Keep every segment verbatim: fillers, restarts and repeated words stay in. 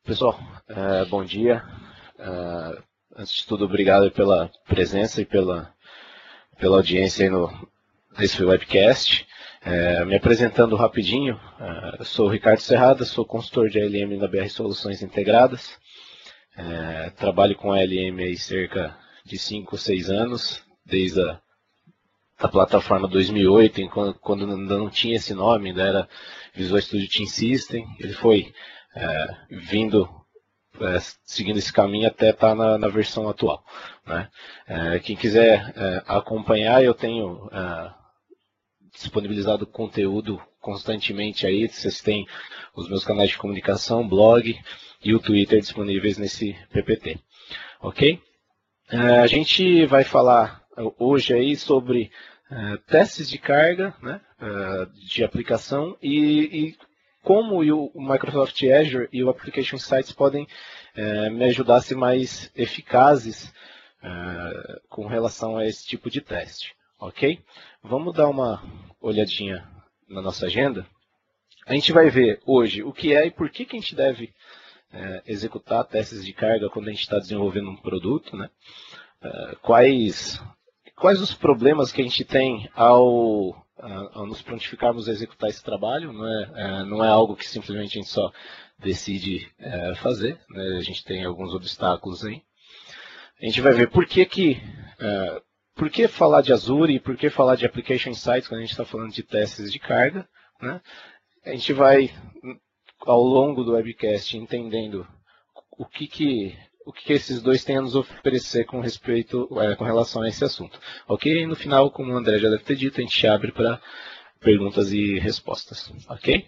Pessoal, uh, bom dia. Uh, antes de tudo, obrigado pela presença e pela, pela audiência aí no, nesse webcast. Uh, me apresentando rapidinho, uh, eu sou o Ricardo Serrada, sou consultor de A L M na B R Soluções Integradas. Uh, trabalho com A L M há cerca de cinco ou seis anos, desde a da plataforma dois mil e oito, quando, quando ainda não tinha esse nome, ainda era Visual Studio Team System. Ele foi é, vindo, é, seguindo esse caminho até estar na, na versão atual, né? É, quem quiser é, acompanhar, eu tenho é, disponibilizado conteúdo constantemente aí. Vocês têm os meus canais de comunicação, blog e o Twitter disponíveis nesse P P T, ok? É, a gente vai falar hoje aí sobre uh, testes de carga, né, uh, de aplicação e, e como o Microsoft Azure e o Application Insights podem uh, me ajudar a ser mais eficazes uh, com relação a esse tipo de teste, ok? Vamos dar uma olhadinha na nossa agenda. A gente vai ver hoje o que é e por que, que a gente deve uh, executar testes de carga quando a gente está desenvolvendo um produto, né? Uh, quais Quais os problemas que a gente tem ao, ao nos prontificarmos a executar esse trabalho? Não é, não é algo que simplesmente a gente só decide é, fazer, né? A gente tem alguns obstáculos aí. A gente vai ver por que, que, é, por que falar de Azure e por que falar de Application Insights quando a gente está falando de testes de carga, né? A gente vai, ao longo do webcast, entendendo o que que... o que esses dois têm a nos oferecer com respeito, é, com relação a esse assunto. Ok? E no final, como o André já deve ter dito, a gente abre para perguntas e respostas. Ok?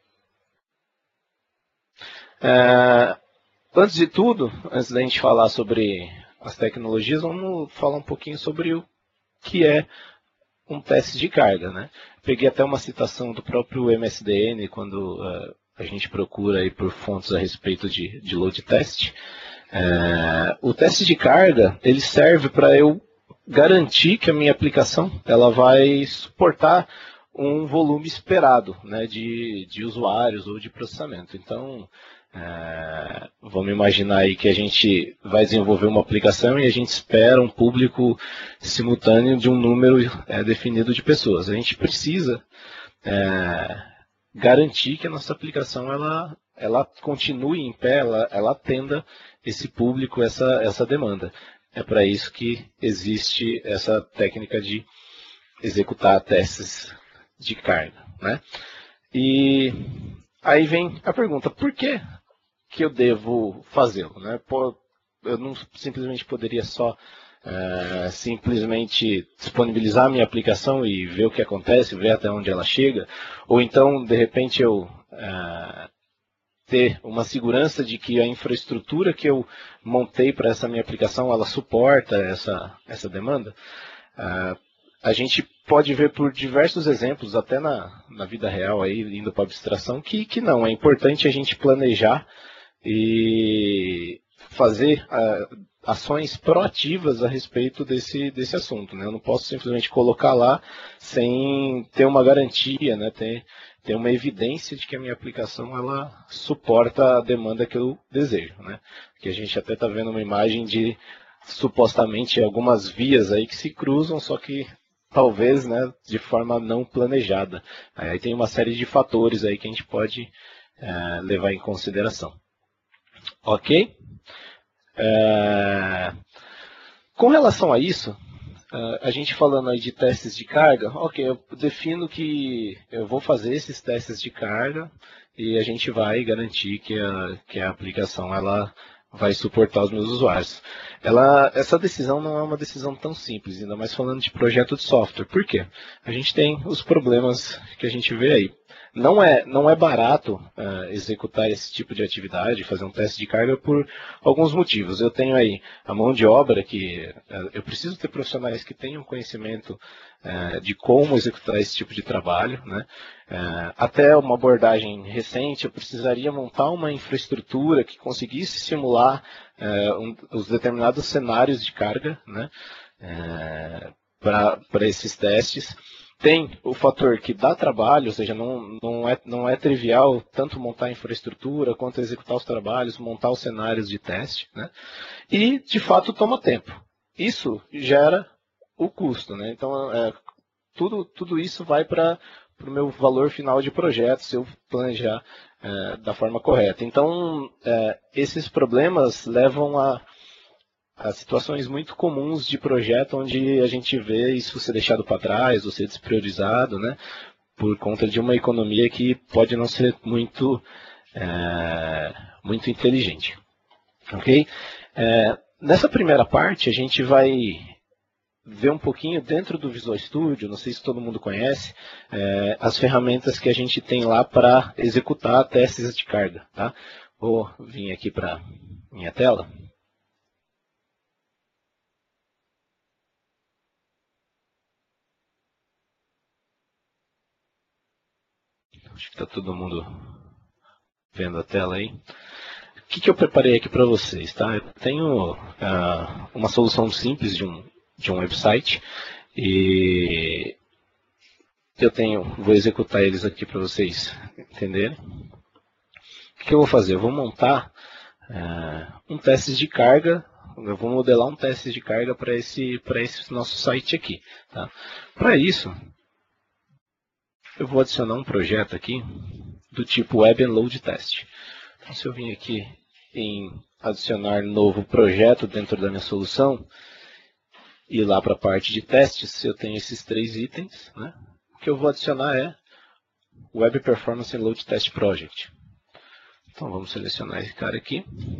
É, antes de tudo, antes da gente falar sobre as tecnologias, vamos falar um pouquinho sobre o que é um teste de carga, né? Peguei até uma citação do próprio M S D N, quando uh, a gente procura aí por fontes a respeito de, de load test. É, o teste de carga, ele serve para eu garantir que a minha aplicação ela vai suportar um volume esperado, né, de, de usuários ou de processamento. Então, é, vamos imaginar aí que a gente vai desenvolver uma aplicação e a gente espera um público simultâneo de um número é, definido de pessoas. A gente precisa é, garantir que a nossa aplicação ela, ela continue em pé, ela, ela atenda esse público, essa, essa demanda. É para isso que existe essa técnica de executar testes de carga, né? E aí vem a pergunta, por que, que eu devo fazê-lo, né? Eu não simplesmente poderia só é, simplesmente disponibilizar a minha aplicação e ver o que acontece, ver até onde ela chega, ou então, de repente, eu... É, ter uma segurança de que a infraestrutura que eu montei para essa minha aplicação, ela suporta essa, essa demanda. Uh, a gente pode ver por diversos exemplos, até na, na vida real, aí, indo para a abstração, que, que não, é importante a gente planejar e fazer uh, ações proativas a respeito desse, desse assunto, né? Eu não posso simplesmente colocar lá sem ter uma garantia, né? Ter, ter uma evidência de que a minha aplicação ela suporta a demanda que eu desejo, né? Que a gente até está vendo uma imagem de supostamente algumas vias aí que se cruzam, só que talvez, né, de forma não planejada. Aí tem uma série de fatores aí que a gente pode é, levar em consideração. Ok? É, com relação a isso, a gente falando aí de testes de carga, ok, eu defino que eu vou fazer esses testes de carga e a gente vai garantir que a, que a aplicação ela vai suportar os meus usuários. Ela, essa decisão não é uma decisão tão simples, ainda mais falando de projeto de software. Por quê? A gente tem os problemas que a gente vê aí. Não é, não é barato uh, executar esse tipo de atividade, fazer um teste de carga por alguns motivos. Eu tenho aí a mão de obra que uh, eu preciso ter profissionais que tenham conhecimento uh, de como executar esse tipo de trabalho, né? Uh, até uma abordagem recente, eu precisaria montar uma infraestrutura que conseguisse simular uh, um, os determinados cenários de carga, né? Uh, para esses testes. tem o fator que dá trabalho, ou seja, não, não, é, não é trivial tanto montar a infraestrutura quanto executar os trabalhos, montar os cenários de teste, né? E, de fato, toma tempo. Isso gera o custo, né? Então, é, tudo, tudo isso vai para o meu valor final de projeto, se eu planejar é, da forma correta. Então, é, esses problemas levam a, a situações muito comuns de projeto, onde a gente vê isso ser deixado para trás, ou ser despriorizado, né? Por conta de uma economia que pode não ser muito, é, muito inteligente. Ok? É, nessa primeira parte, a gente vai ver um pouquinho dentro do Visual Studio, não sei se todo mundo conhece, é, as ferramentas que a gente tem lá para executar testes de carga. Tá? Vou vir aqui para minha tela. Acho que está todo mundo vendo a tela aí. O que, que eu preparei aqui para vocês? Tá? Eu tenho uh, uma solução simples de um, de um website e eu tenho, vou executar eles aqui para vocês entenderem. O que eu vou fazer? Eu vou montar uh, um teste de carga, eu vou modelar um teste de carga para esse, para esse nosso site aqui. Tá? Para isso, eu vou adicionar um projeto aqui do tipo Web and Load Test. Então, se eu vim aqui em adicionar novo projeto dentro da minha solução e lá para a parte de testes, eu tenho esses três itens, né? O que eu vou adicionar é Web Performance and Load Test Project. Então vamos selecionar esse cara aqui.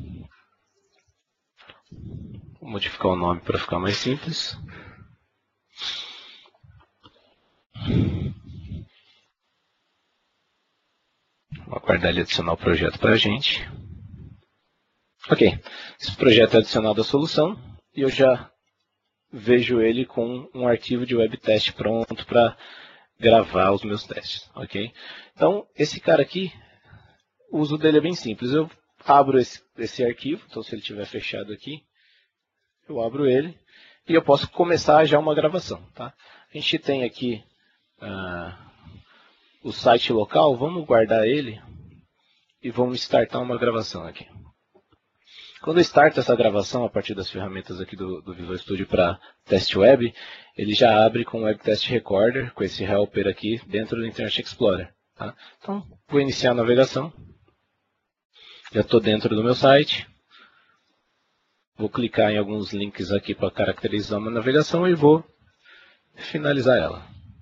Vou modificar o nome para ficar mais simples. Vou aguardar ele adicionar o projeto para a gente. Ok, esse projeto é adicionado à solução e eu já vejo ele com um arquivo de web teste pronto para gravar os meus testes. Ok? Então, esse cara aqui, o uso dele é bem simples. Eu abro esse, esse arquivo, então se ele estiver fechado aqui, eu abro ele e eu posso começar já uma gravação. Tá? A gente tem aqui ah, o site local, vamos guardar ele e vamos startar uma gravação aqui. Quando eu starto essa gravação a partir das ferramentas aqui do, do Visual Studio para teste web, ele já abre com o Web Test Recorder, com esse helper aqui dentro do Internet Explorer. Tá? Então, vou iniciar a navegação. Já estou dentro do meu site. Vou clicar em alguns links aqui para caracterizar uma navegação e vou finalizar ela.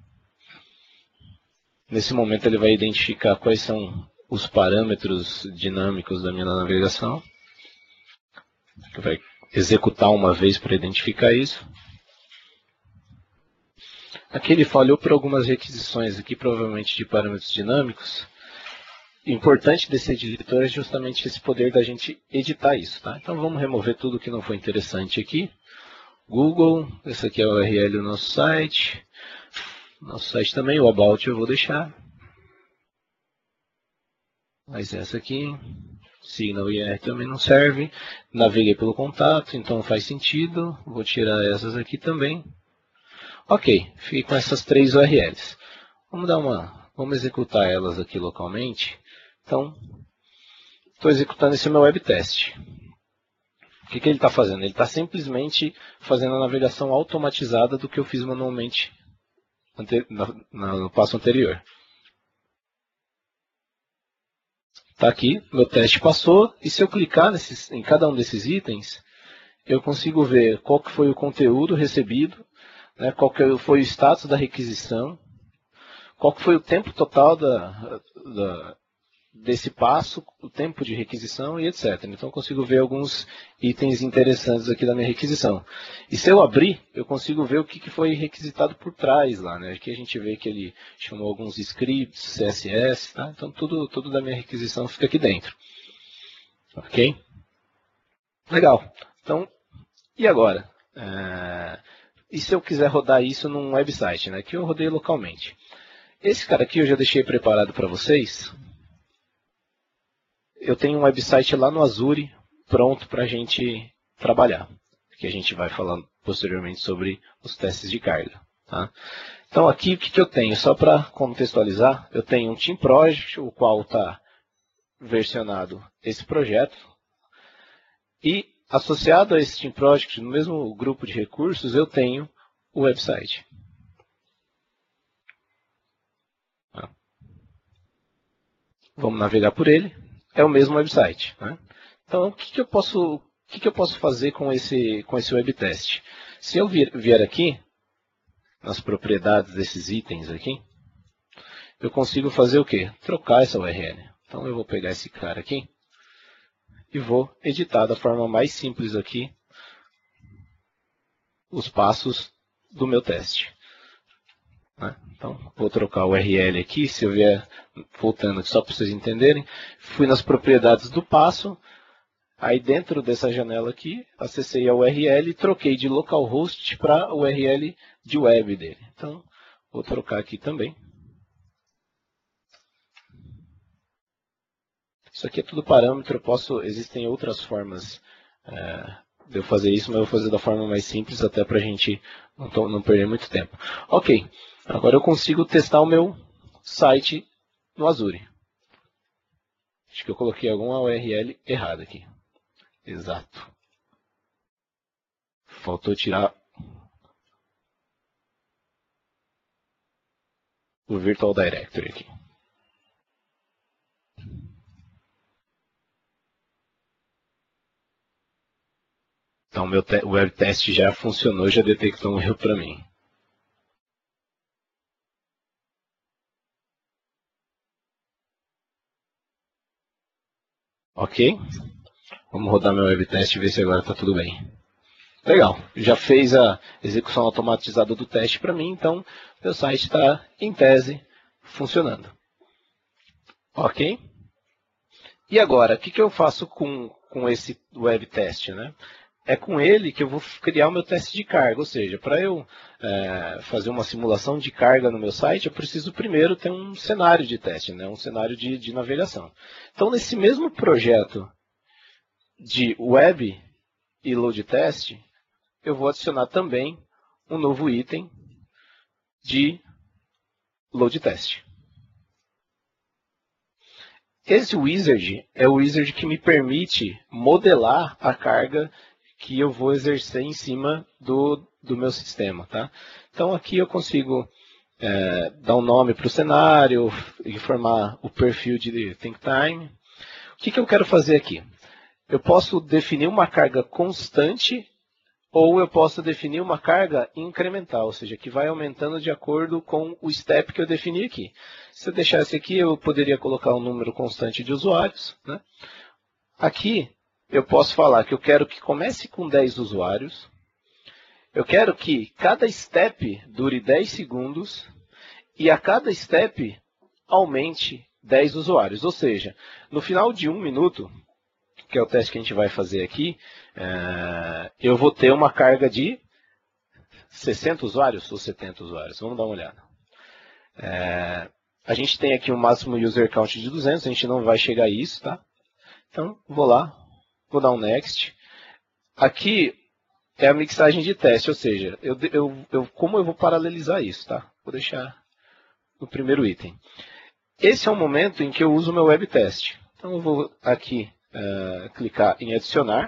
Nesse momento ele vai identificar quais são os parâmetros dinâmicos da minha navegação. Vai executar uma vez para identificar isso. Aqui ele falhou por algumas requisições aqui, provavelmente de parâmetros dinâmicos. O importante desse editor é justamente esse poder da gente editar isso. Tá? Então vamos remover tudo que não foi interessante aqui. Google, esse aqui é o U R L do nosso site. Nosso site também, o About eu vou deixar. Mas essa aqui, Signal I R também não serve. Naveguei pelo contato, então faz sentido. Vou tirar essas aqui também. Ok, fiquei com essas três U R Ls. Vamos dar uma, vamos executar elas aqui localmente. Então, estou executando esse meu web teste. O que, que ele está fazendo? Ele está simplesmente fazendo a navegação automatizada do que eu fiz manualmente no passo anterior. Está aqui, meu teste passou, e se eu clicar nesses, em cada um desses itens, eu consigo ver qual que foi o conteúdo recebido, né, qual que foi o status da requisição, qual que foi o tempo total da, da, desse passo, o tempo de requisição e etcétera. Então eu consigo ver alguns itens interessantes aqui da minha requisição. E se eu abrir, eu consigo ver o que foi requisitado por trás lá. Né? Aqui a gente vê que ele chamou alguns scripts, C S S, tá? Então tudo, tudo da minha requisição fica aqui dentro. Ok? Legal. Então, e agora? É... E se eu quiser rodar isso num website? Né? Aqui eu rodei localmente. Esse cara aqui eu já deixei preparado para vocês. Eu tenho um website lá no Azure pronto para a gente trabalhar. Que a gente vai falar posteriormente sobre os testes de carga. Tá? Então aqui o que, que eu tenho? Só para contextualizar, eu tenho um Team Project, o qual está versionado esse projeto. E associado a esse Team Project, no mesmo grupo de recursos, eu tenho o website. Tá? Vamos navegar por ele. É o mesmo website. Né? Então, o que, que, eu posso, o que, que eu posso fazer com esse, com esse web teste? Se eu vier, vier aqui, nas propriedades desses itens aqui, eu consigo fazer o quê? Trocar essa U R L. Então, eu vou pegar esse cara aqui e vou editar da forma mais simples aqui os passos do meu teste. Então, vou trocar o U R L aqui, se eu vier voltando aqui só para vocês entenderem. Fui nas propriedades do passo, aí dentro dessa janela aqui, acessei a U R L e troquei de localhost para a U R L de web dele. Então, vou trocar aqui também. Isso aqui é tudo parâmetro, eu posso, existem outras formas é, de eu fazer isso, mas eu vou fazer da forma mais simples, até para a gente não, não perder muito tempo. Ok, agora eu consigo testar o meu site no Azure. Acho que eu coloquei alguma U R L errada aqui. Exato. Faltou tirar o Virtual Directory aqui. Então, meu web teste já funcionou, já detectou um erro para mim. Ok? Vamos rodar meu web teste e ver se agora está tudo bem. Legal, já fez a execução automatizada do teste para mim, então meu site está, em tese, funcionando. Ok? E agora, o que, que eu faço com, com esse web teste, né? É com ele que eu vou criar o meu teste de carga, ou seja, para eu é, fazer uma simulação de carga no meu site, eu preciso primeiro ter um cenário de teste, né? Um cenário de, de navegação. Então, nesse mesmo projeto de web e load test, eu vou adicionar também um novo item de load test. Esse wizard é o wizard que me permite modelar a carga que eu vou exercer em cima do, do meu sistema. Tá? Então aqui eu consigo é, dar um nome para o cenário, informar o perfil de think time. O que, que eu quero fazer aqui? Eu posso definir uma carga constante ou eu posso definir uma carga incremental, ou seja, que vai aumentando de acordo com o step que eu defini aqui. Se eu deixasse aqui, eu poderia colocar um número constante de usuários. Né? Aqui, eu posso falar que eu quero que comece com dez usuários. Eu quero que cada step dure dez segundos e a cada step aumente dez usuários. Ou seja, no final de um minuto, que é o teste que a gente vai fazer aqui, é, eu vou ter uma carga de sessenta usuários ou setenta usuários. Vamos dar uma olhada. É, a gente tem aqui um máximo user count de duzentos, a gente não vai chegar a isso, tá? Então, vou lá, vou dar um next. Aqui é a mixagem de teste, ou seja, eu, eu, eu, como eu vou paralelizar isso, tá? Vou deixar no primeiro item. Esse é o momento em que eu uso o meu web teste. Então, eu vou aqui uh, clicar em adicionar.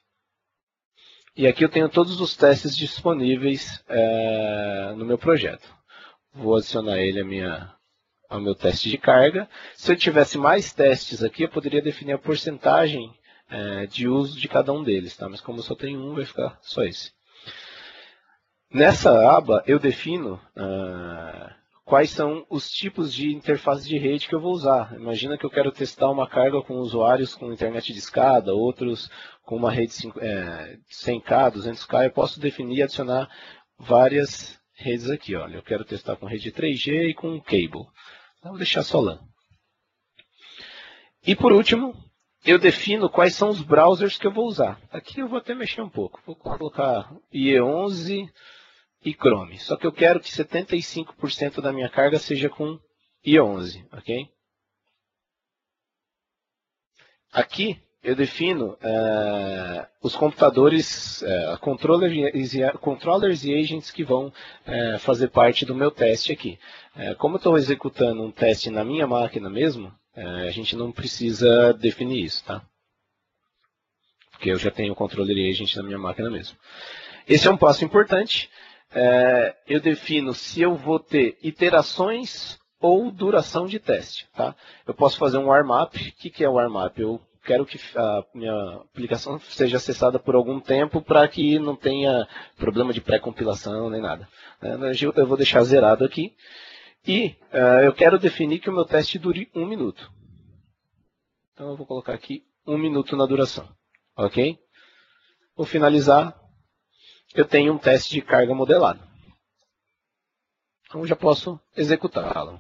E aqui eu tenho todos os testes disponíveis uh, no meu projeto. Vou adicionar ele a minha, ao meu teste de carga. Se eu tivesse mais testes aqui, eu poderia definir a porcentagem uh, de uso de cada um deles. Tá? Mas como eu só tenho um, vai ficar só esse. Nessa aba, eu defino uh, quais são os tipos de interface de rede que eu vou usar. Imagina que eu quero testar uma carga com usuários com internet de escada, outros com uma rede cem K, duzentos K. Eu posso definir e adicionar várias redes aqui. Olha, eu quero testar com rede três G e com cable. Então, vou deixar só LAN. E por último, eu defino quais são os browsers que eu vou usar. Aqui eu vou até mexer um pouco. Vou colocar I E onze e Chrome. Só que eu quero que setenta e cinco por cento da minha carga seja com I E onze. Okay? Aqui eu defino é, os computadores, é, controllers, controllers e agents que vão é, fazer parte do meu teste aqui. É, como eu estou executando um teste na minha máquina mesmo, é, a gente não precisa definir isso, tá? Porque eu já tenho o controller e agent na minha máquina mesmo. Esse é um passo importante. É, eu defino se eu vou ter iterações ou duração de teste, tá? Eu posso fazer um warm-up. O que, que é o warm-up? Eu quero que a minha aplicação seja acessada por algum tempo para que não tenha problema de pré-compilação nem nada. Eu vou deixar zerado aqui. E uh, eu quero definir que o meu teste dure um minuto. Então eu vou colocar aqui um minuto na duração. Ok? Vou finalizar. Eu tenho um teste de carga modelado. Então já posso executá-lo.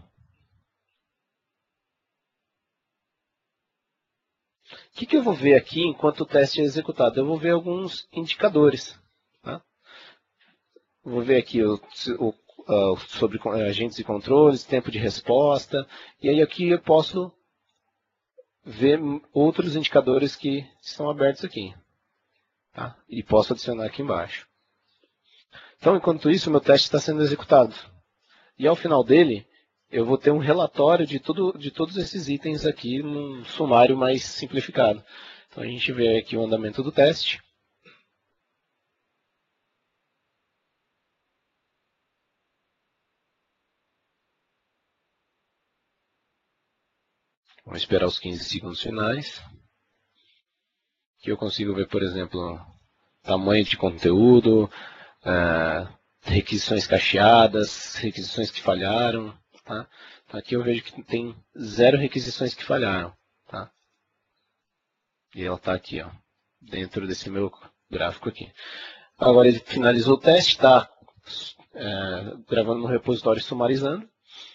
O que, que eu vou ver aqui enquanto o teste é executado? Eu vou ver alguns indicadores. Tá? Vou ver aqui o, o, uh, sobre agentes e controles, tempo de resposta. E aí aqui eu posso ver outros indicadores que estão abertos aqui. Tá? E posso adicionar aqui embaixo. Então, enquanto isso, o meu teste está sendo executado. E ao final dele, eu vou ter um relatório de, tudo, de todos esses itens aqui num sumário mais simplificado. Então a gente vê aqui o andamento do teste. Vamos esperar os quinze segundos finais. Aqui eu consigo ver, por exemplo, tamanho de conteúdo, uh, requisições cacheadas, requisições que falharam. Tá? Então aqui eu vejo que tem zero requisições que falharam. Tá? E ela está aqui, ó, dentro desse meu gráfico aqui. Agora ele finalizou o teste, está é, gravando no repositório sumarizando.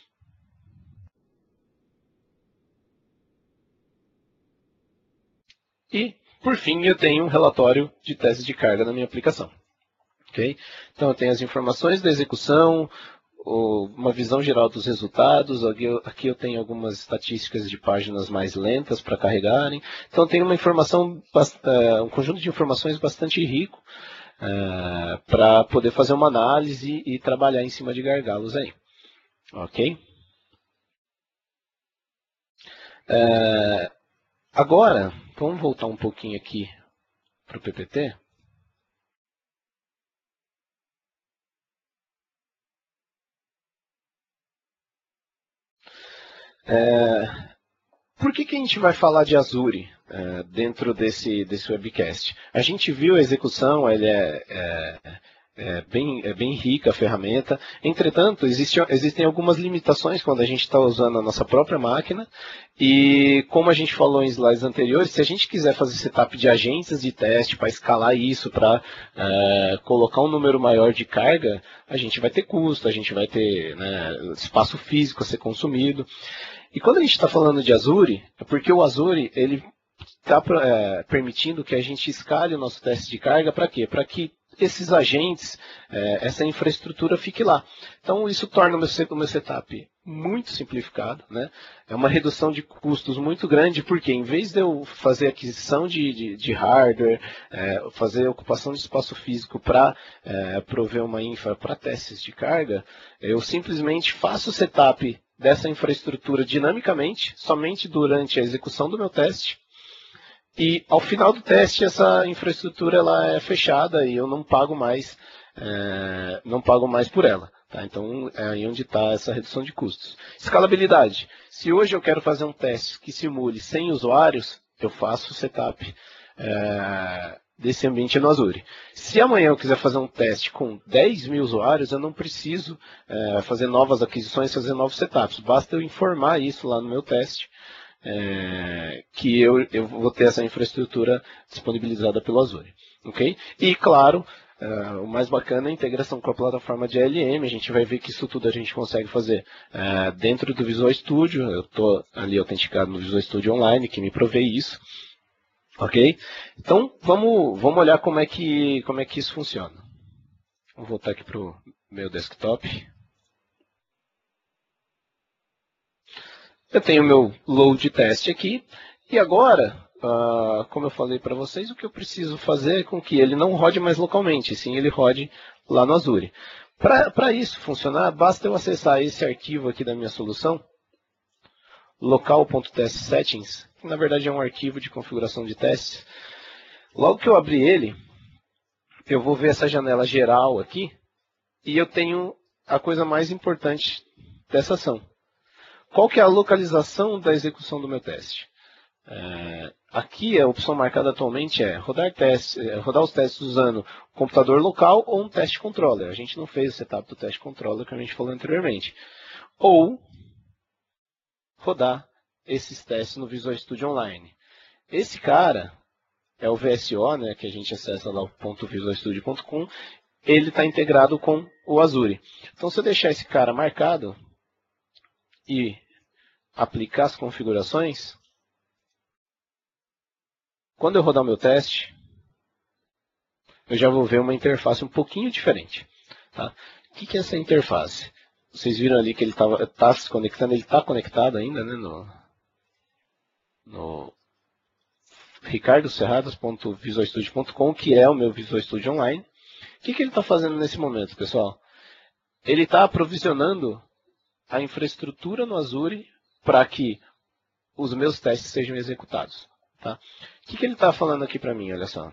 E, por fim, eu tenho um relatório de teste de carga na minha aplicação. Okay? Então eu tenho as informações da execução, uma visão geral dos resultados. Aqui eu tenho algumas estatísticas de páginas mais lentas para carregarem. Então tem uma informação, um conjunto de informações bastante rico uh, para poder fazer uma análise e trabalhar em cima de gargalos aí. Ok? Uh, agora, vamos voltar um pouquinho aqui para o P P T. É, por que, que a gente vai falar de Azure é, dentro desse, desse webcast? A gente viu a execução, ele é, é, é, bem, é bem rica a ferramenta. Entretanto, existe, existem algumas limitações quando a gente está usando a nossa própria máquina. E como a gente falou em slides anteriores, se a gente quiser fazer setup de agentes de teste para escalar isso, para é, colocar um número maior de carga, a gente vai ter custo, a gente vai ter, né, espaço físico a ser consumido. E quando a gente está falando de Azure, é porque o Azure ele está é, permitindo que a gente escale o nosso teste de carga para quê? Para que esses agentes, é, essa infraestrutura fique lá. Então isso torna o meu, o meu setup muito simplificado, né? É uma redução de custos muito grande, porque em vez de eu fazer aquisição de, de, de hardware, é, fazer ocupação de espaço físico para é, prover uma infra para testes de carga, eu simplesmente faço o setup dessa infraestrutura dinamicamente, somente durante a execução do meu teste. E ao final do teste, essa infraestrutura ela é fechada e eu não pago mais, é, não pago mais por ela. Tá? Então é aí onde está essa redução de custos. Escalabilidade. Se hoje eu quero fazer um teste que simule cem usuários, eu faço o setup é, desse ambiente no Azure. Se amanhã eu quiser fazer um teste com dez mil usuários, eu não preciso é, fazer novas aquisições, fazer novos setups. Basta eu informar isso lá no meu teste, é, que eu, eu vou ter essa infraestrutura disponibilizada pelo Azure. Okay? E, claro, é, o mais bacana é a integração com a plataforma de A L M. A gente vai ver que isso tudo a gente consegue fazer é, dentro do Visual Studio. Eu estou ali autenticado no Visual Studio Online, que me provê isso. Ok? Então, vamos, vamos olhar como é, que, como é que isso funciona. Vou voltar aqui para o meu desktop. Eu tenho o meu load test aqui. E agora, uh, como eu falei para vocês, o que eu preciso fazer é com que ele não rode mais localmente, sim ele rode lá no Azure. Para isso funcionar, basta eu acessar esse arquivo aqui da minha solução, local.testsettings, que na verdade é um arquivo de configuração de testes. Logo que eu abrir ele, eu vou ver essa janela geral aqui, e eu tenho a coisa mais importante dessa ação. Qual que é a localização da execução do meu teste? É, aqui a opção marcada atualmente é rodar, teste, é, rodar os testes usando computador local ou um teste controller. A gente não fez o setup do teste controller que a gente falou anteriormente. Ou rodar esses testes no Visual Studio Online. Esse cara é o V S O, né, que a gente acessa lá o ponto visual studio ponto com. Ele está integrado com o Azure. Então, se eu deixar esse cara marcado e aplicar as configurações, quando eu rodar o meu teste, eu já vou ver uma interface um pouquinho diferente. Tá? O que é essa interface? Vocês viram ali que ele está se conectando, ele está conectado ainda, né, no, no ricardo serradas ponto visual studio ponto com, que é o meu Visual Studio Online. O que, que ele está fazendo nesse momento, pessoal? Ele está aprovisionando a infraestrutura no Azure para que os meus testes sejam executados. Tá? O que, que ele está falando aqui para mim? Olha só.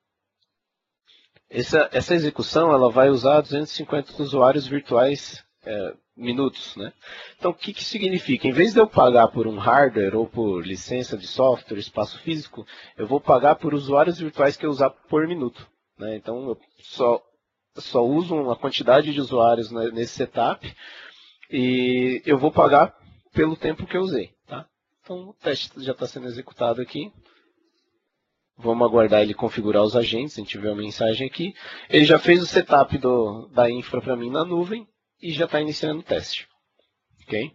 Essa, essa execução ela vai usar duzentos e cinquenta usuários virtuais é, minutos. Né? Então, o que, que significa? Em vez de eu pagar por um hardware ou por licença de software, espaço físico, eu vou pagar por usuários virtuais que eu usar por minuto. Né? Então, eu só, só uso uma quantidade de usuários nesse setup e eu vou pagar pelo tempo que eu usei. Tá? Então, o teste já está sendo executado aqui. Vamos aguardar ele configurar os agentes, a gente vê a mensagem aqui. Ele já fez o setup do, da infra para mim na nuvem e já está iniciando o teste. Ok?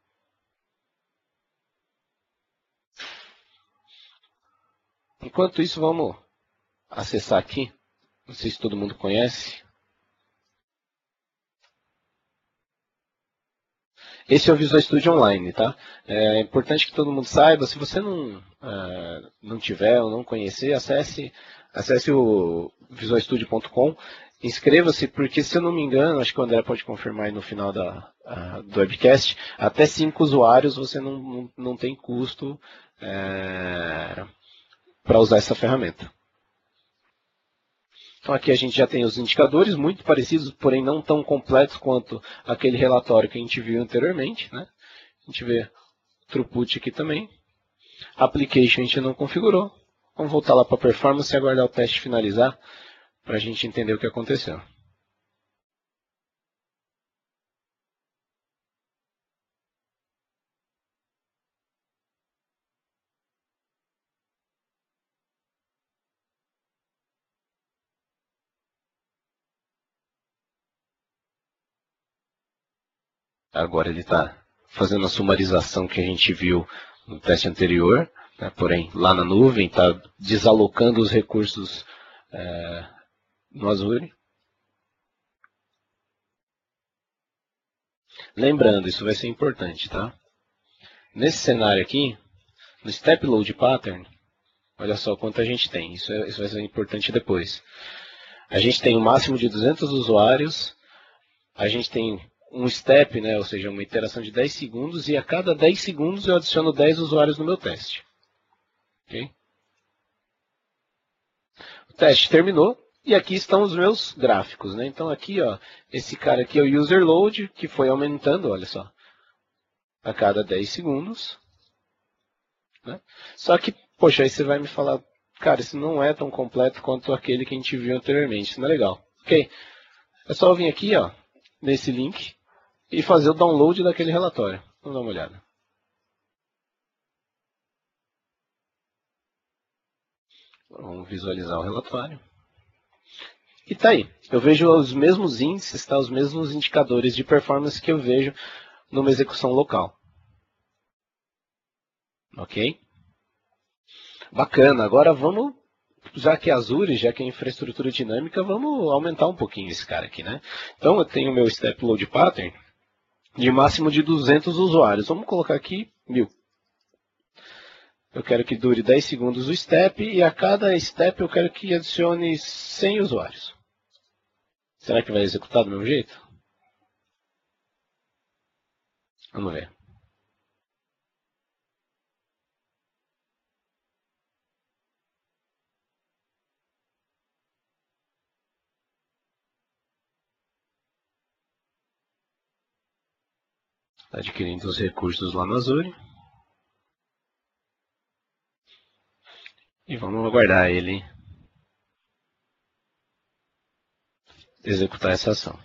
Enquanto isso, vamos acessar aqui. Não sei se todo mundo conhece. Esse é o Visual Studio Online, tá? É importante que todo mundo saiba. Se você não, uh, não tiver ou não conhecer, acesse, acesse o visual studio ponto com. Inscreva-se, porque se eu não me engano, acho que o André pode confirmar aí no final da, uh, do webcast, até cinco usuários você não, não, não tem custo é, para usar essa ferramenta. Então aqui a gente já tem os indicadores muito parecidos, porém não tão completos quanto aquele relatório que a gente viu anteriormente. Né? A gente vê throughput aqui também. Application a gente não configurou. Vamos voltar lá para performance e aguardar o teste finalizar para a gente entender o que aconteceu. Agora ele está fazendo a sumarização que a gente viu no teste anterior, né? Porém lá na nuvem está desalocando os recursos é, no Azure. Lembrando, isso vai ser importante, tá? Nesse cenário aqui, no Step Load Pattern, olha só quanto a gente tem, isso, é, isso vai ser importante depois. A gente tem um máximo de duzentos usuários, a gente tem um step, né, ou seja, uma iteração de dez segundos, e a cada dez segundos eu adiciono dez usuários no meu teste. Okay? O teste terminou, e aqui estão os meus gráficos. Né? Então aqui, ó, esse cara aqui é o user load, que foi aumentando, olha só, a cada dez segundos. Né? Só que, poxa, aí você vai me falar, cara, isso não é tão completo quanto aquele que a gente viu anteriormente, isso não é legal. Ok, é só eu vir aqui, ó, nesse link, e fazer o download daquele relatório. Vamos dar uma olhada. Vamos visualizar o relatório. E tá aí. Eu vejo os mesmos índices, tá? Os mesmos indicadores de performance que eu vejo numa execução local. Ok? Bacana. Agora vamos, já que é Azure, já que é infraestrutura dinâmica, vamos aumentar um pouquinho esse cara aqui, né? Então eu tenho o meu Step Load Pattern de máximo de duzentos usuários. Vamos colocar aqui mil. eu quero que dure dez segundos o step e a cada step eu quero que adicione cem usuários. Será que vai executar do mesmo jeito? Vamos ver. Está adquirindo os recursos lá no Azure. E vamos aguardar ele executar essa ação.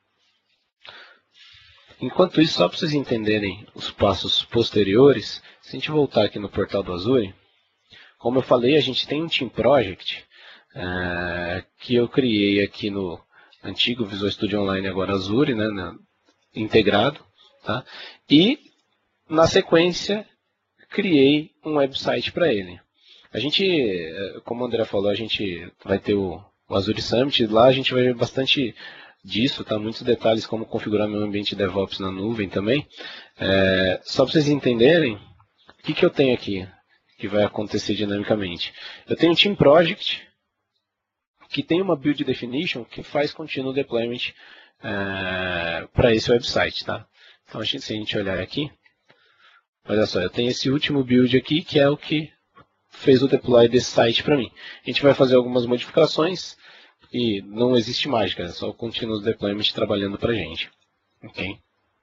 Enquanto isso, só para vocês entenderem os passos posteriores, se a gente voltar aqui no portal do Azure, como eu falei, a gente tem um Team Project é, que eu criei aqui no antigo Visual Studio Online, agora Azure, né, né, integrado. Tá? E, na sequência, criei um website para ele. A gente, como o André falou, a gente vai ter o, o Azure Summit, lá a gente vai ver bastante disso, tá? Muitos detalhes como configurar meu ambiente DevOps na nuvem também. É, só para vocês entenderem, o que, que eu tenho aqui que vai acontecer dinamicamente. Eu tenho um Team Project, que tem uma Build Definition que faz Continuous Deployment é, para esse website. Tá? Então, a gente, se a gente olhar aqui, olha só, eu tenho esse último build aqui, que é o que fez o deploy desse site para mim. A gente vai fazer algumas modificações e não existe mágica, é só o Continuous Deployment trabalhando para a gente. Okay?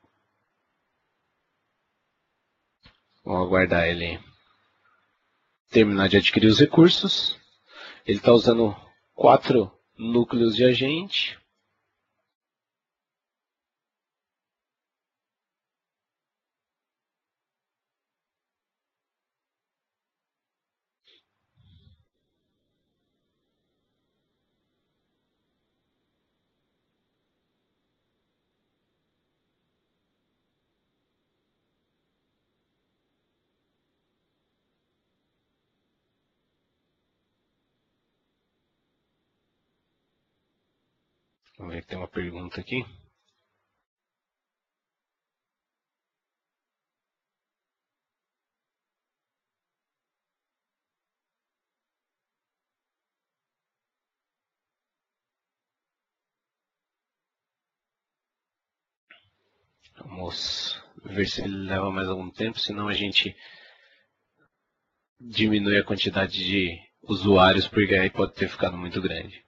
Vamos aguardar ele terminar de adquirir os recursos. Ele está usando quatro núcleos de agente. Vamos ver que tem uma pergunta aqui. Vamos ver se ele leva mais algum tempo, senão a gente diminui a quantidade de usuários, porque aí pode ter ficado muito grande.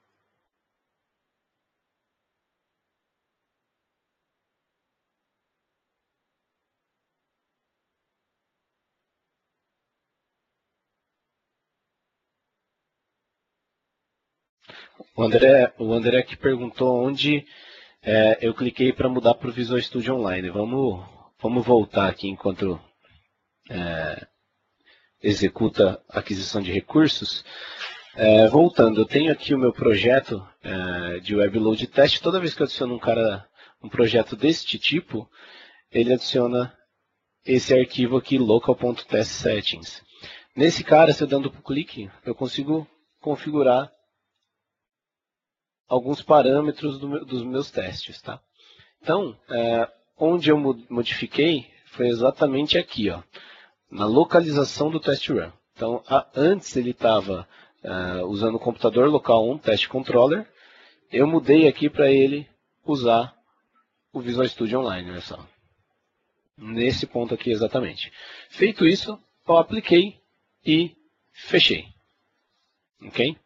O André, o André que perguntou onde é, eu cliquei para mudar para o Visual Studio Online. Vamos, vamos voltar aqui enquanto é, executa a aquisição de recursos. É, voltando, eu tenho aqui o meu projeto é, de Web Load Test. Toda vez que eu adiciono um, cara, um projeto deste tipo, ele adiciona esse arquivo aqui, local.testsettings. Nesse cara, se eu dando duplo clique, eu consigo configurar alguns parâmetros do meu, dos meus testes. Tá? Então, é, onde eu modifiquei foi exatamente aqui, ó, na localização do test run. Então, a, antes ele estava uh, usando o computador local um test controller, eu mudei aqui para ele usar o Visual Studio Online, olha só. Nesse ponto aqui exatamente. Feito isso, eu apliquei e fechei. Ok?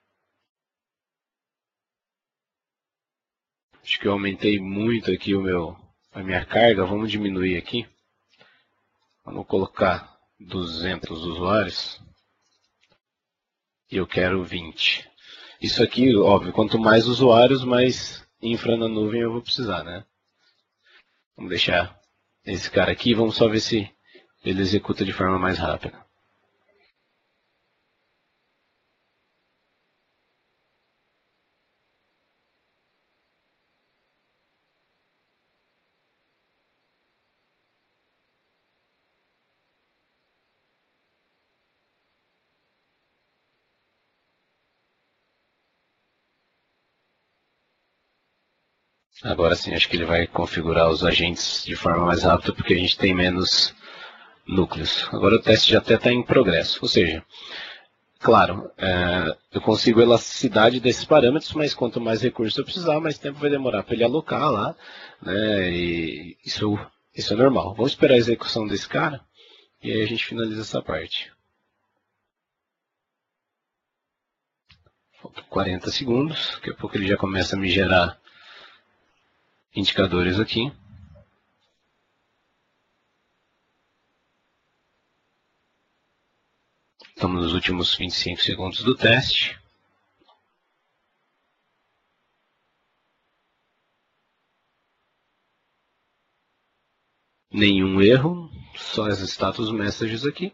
Acho que eu aumentei muito aqui o meu, a minha carga. Vamos diminuir aqui. Vamos colocar duzentos usuários. E eu quero vinte. Isso aqui, óbvio, quanto mais usuários, mais infra na nuvem eu vou precisar, né? Vamos deixar esse cara aqui, vamos só ver se ele executa de forma mais rápida. Agora sim, acho que ele vai configurar os agentes de forma mais rápida, porque a gente tem menos núcleos. Agora o teste já até está em progresso, ou seja, claro, é, eu consigo a elasticidade desses parâmetros, mas quanto mais recursos eu precisar, mais tempo vai demorar para ele alocar lá, né, e isso, isso é normal. Vamos esperar a execução desse cara, e aí a gente finaliza essa parte. Faltam quarenta segundos, daqui a pouco ele já começa a me gerar indicadores aqui. Estamos nos últimos vinte e cinco segundos do teste. Nenhum erro, só as status messages aqui.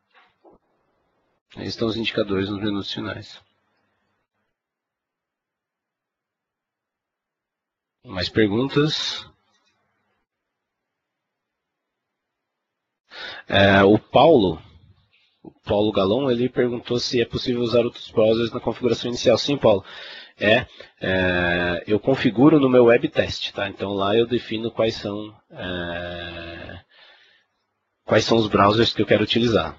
Aí estão os indicadores nos minutos finais. Mais perguntas? É, o Paulo, o Paulo Galon, ele perguntou se é possível usar outros browsers na configuração inicial. Sim, Paulo. É, é, eu configuro no meu web test, tá? Então lá eu defino quais são, é, quais são os browsers que eu quero utilizar.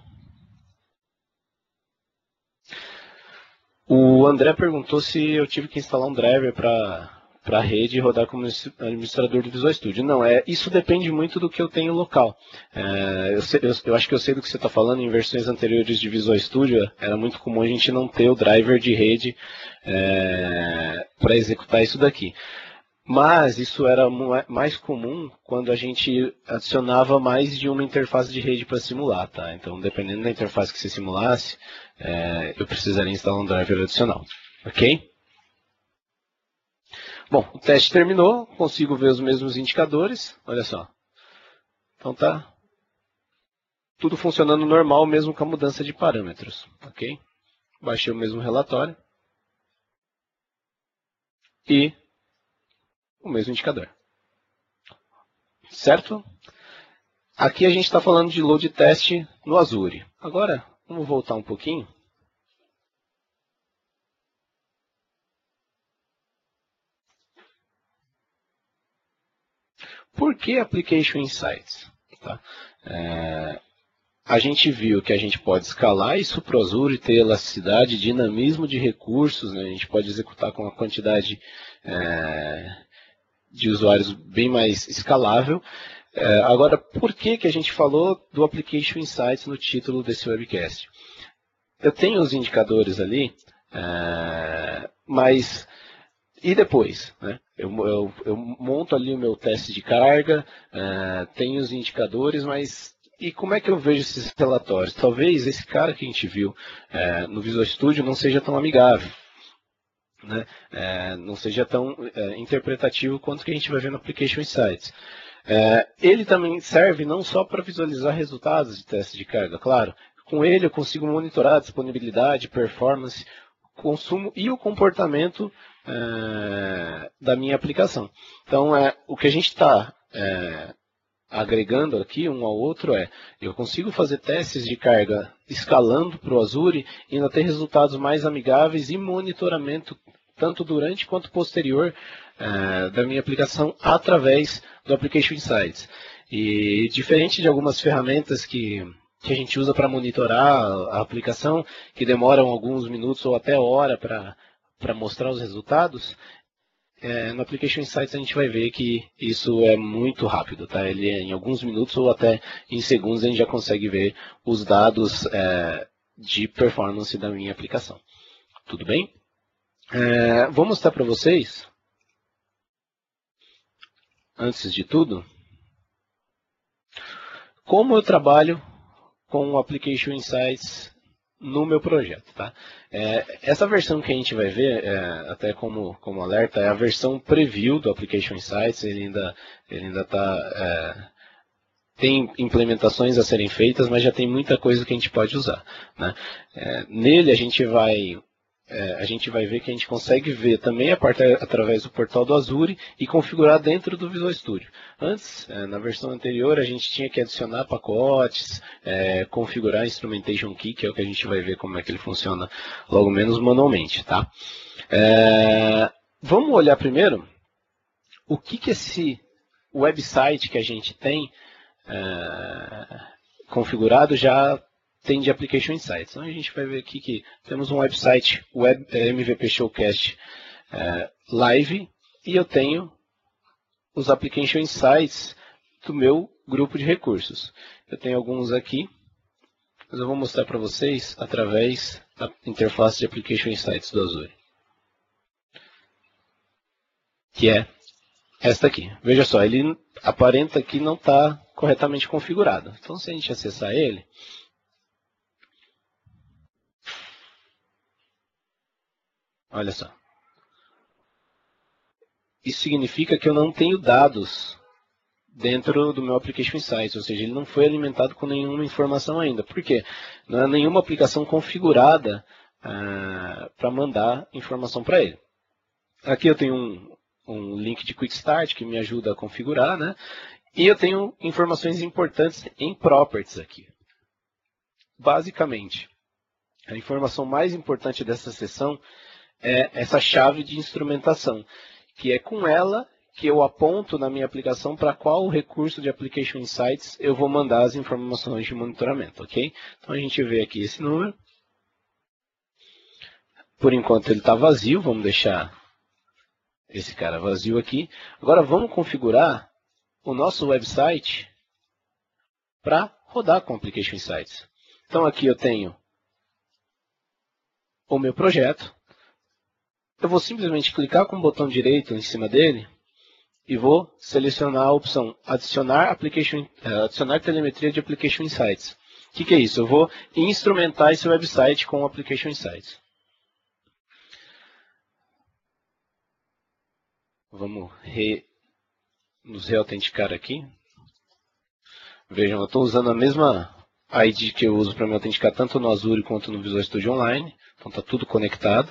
O André perguntou se eu tive que instalar um driver para para a rede e rodar como administrador do Visual Studio. Não, é, isso depende muito do que eu tenho local. É, eu, sei, eu, eu acho que eu sei do que você está falando. Em versões anteriores de Visual Studio, era muito comum a gente não ter o driver de rede é, para executar isso daqui. Mas isso era mais comum quando a gente adicionava mais de uma interface de rede para simular, tá? Então, dependendo da interface que você simulasse, é, eu precisaria instalar um driver adicional, ok? Bom, o teste terminou, consigo ver os mesmos indicadores, olha só. Então tá tudo funcionando normal, mesmo com a mudança de parâmetros, ok? Baixei o mesmo relatório e o mesmo indicador, certo? Aqui a gente está falando de load test no Azure. Agora, vamos voltar um pouquinho. Por que Application Insights? Tá? É, a gente viu que a gente pode escalar isso para o Azure, ter elasticidade, dinamismo de recursos, né? A gente pode executar com uma quantidade é, de usuários bem mais escalável. É, agora, por que, que a gente falou do Application Insights no título desse webcast? Eu tenho os indicadores ali, é, mas e depois? Né? Eu, eu, eu monto ali o meu teste de carga, é, tenho os indicadores, mas e como é que eu vejo esses relatórios? Talvez esse cara que a gente viu é, no Visual Studio não seja tão amigável. Né? É, não seja tão é, interpretativo quanto que a gente vai ver no Application Insights. É, ele também serve não só para visualizar resultados de teste de carga, claro. Com ele eu consigo monitorar a disponibilidade, performance, consumo e o comportamento é, da minha aplicação. Então, é, o que a gente está é, agregando aqui um ao outro é, eu consigo fazer testes de carga escalando para o Azure e ainda ter resultados mais amigáveis e monitoramento tanto durante quanto posterior é, da minha aplicação através do Application Insights. E diferente de algumas ferramentas que, que a gente usa para monitorar a aplicação, que demoram alguns minutos ou até hora para para mostrar os resultados, é, no Application Insights a gente vai ver que isso é muito rápido, tá? Ele é em alguns minutos ou até em segundos a gente já consegue ver os dados é, de performance da minha aplicação. Tudo bem? É, vou mostrar para vocês, antes de tudo, como eu trabalho com o Application Insights no meu projeto. Tá? É, essa versão que a gente vai ver, é, até como, como alerta, é a versão preview do Application Insights. Ele ainda ele ainda está... É, tem implementações a serem feitas, mas já tem muita coisa que a gente pode usar. Né? É, nele a gente vai... É, a gente vai ver que a gente consegue ver também a parte através do portal do Azure e configurar dentro do Visual Studio. Antes, é, na versão anterior, a gente tinha que adicionar pacotes, é, configurar Instrumentation Key, que é o que a gente vai ver como é que ele funciona logo menos manualmente. Tá? É, vamos olhar primeiro o que, que esse website que a gente tem, é, configurado já tem de Application Insights. Então a gente vai ver aqui que temos um website, web, M V P Showcast é, Live, e eu tenho os Application Insights do meu grupo de recursos. Eu tenho alguns aqui, mas eu vou mostrar para vocês através da interface de Application Insights do Azure, que é esta aqui. Veja só, ele aparenta que não está corretamente configurado. Então, se a gente acessar ele, olha só. Isso significa que eu não tenho dados dentro do meu Application Insights, ou seja, ele não foi alimentado com nenhuma informação ainda. Por quê? Não é nenhuma aplicação configurada ah, para mandar informação para ele. Aqui eu tenho um, um link de Quick Start que me ajuda a configurar, né? E eu tenho informações importantes em Properties aqui. Basicamente, a informação mais importante dessa seção é essa chave de instrumentação, que é com ela que eu aponto na minha aplicação para qual recurso de Application Insights eu vou mandar as informações de monitoramento, ok? Então a gente vê aqui esse número. Por enquanto ele está vazio, vamos deixar esse cara vazio aqui. Agora vamos configurar o nosso website para rodar com Application Insights. Então aqui eu tenho o meu projeto. Eu vou simplesmente clicar com o botão direito em cima dele e vou selecionar a opção adicionar, application, adicionar telemetria de Application Insights. O que, que é isso? Eu vou instrumentar esse website com o Application Insights. Vamos re, nos reautenticar aqui. Vejam, eu estou usando a mesma I D que eu uso para me autenticar tanto no Azure quanto no Visual Studio Online. Então está tudo conectado.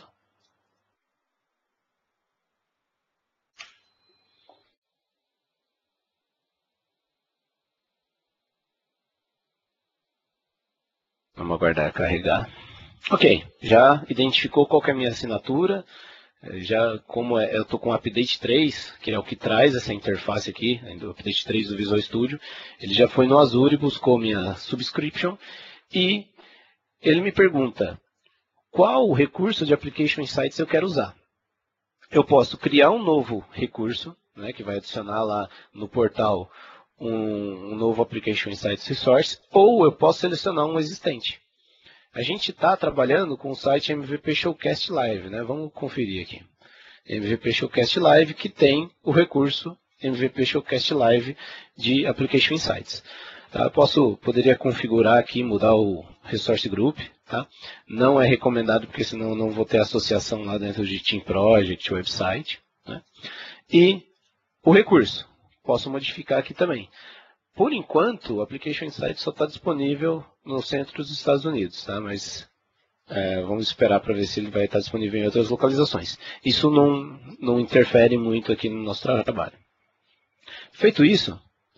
Vamos aguardar carregar. Ok, já identificou qual que é a minha assinatura. Já como é, eu estou com o Update três, que é o que traz essa interface aqui, do Update três do Visual Studio, ele já foi no Azure e buscou minha subscription e ele me pergunta qual recurso de Application Insights eu quero usar. Eu posso criar um novo recurso, né, que vai adicionar lá no portal um, um novo Application Insights Resource, ou eu posso selecionar um existente. A gente está trabalhando com o site M V P Showcast Live, né? Vamos conferir aqui. M V P Showcast Live, que tem o recurso M V P Showcast Live de Application Insights. Tá? Eu posso, poderia configurar aqui, mudar o Resource Group. Tá? Não é recomendado, porque senão eu não vou ter associação lá dentro de Team Project, website. Né? E o recurso, posso modificar aqui também. Por enquanto, o Application Insights só está disponível no centro dos Estados Unidos, tá? Mas é, vamos esperar para ver se ele vai estar disponível em outras localizações. Isso não, não interfere muito aqui no nosso trabalho. Feito isso,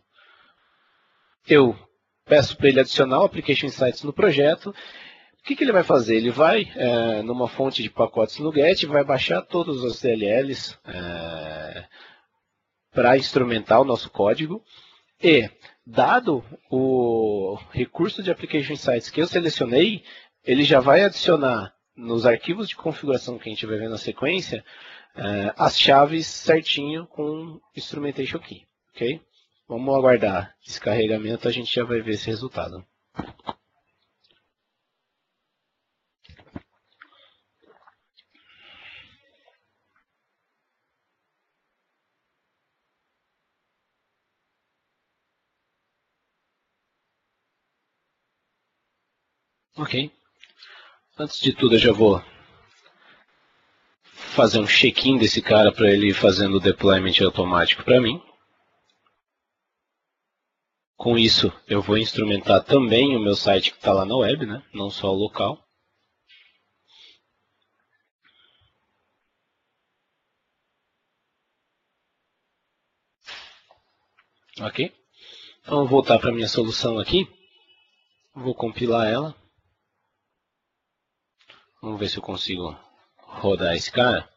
eu peço para ele adicionar o Application Insights no projeto. O que, que ele vai fazer? Ele vai é, numa fonte de pacotes no Get, vai baixar todos os D L Ls é, para instrumentar o nosso código. E, dado o recurso de Application Insights que eu selecionei, ele já vai adicionar nos arquivos de configuração que a gente vai ver na sequência, uh, as chaves certinho com Instrumentation Key. Okay? Vamos aguardar esse carregamento, a gente já vai ver esse resultado. Ok. Antes de tudo, eu já vou fazer um check-in desse cara para ele ir fazendo o deployment automático para mim. Com isso, eu vou instrumentar também o meu site que está lá na web, né? Não só o local. Ok? Então, eu vou voltar para a minha solução aqui. Vou compilar ela. Vamos ver se eu consigo rodar esse cara.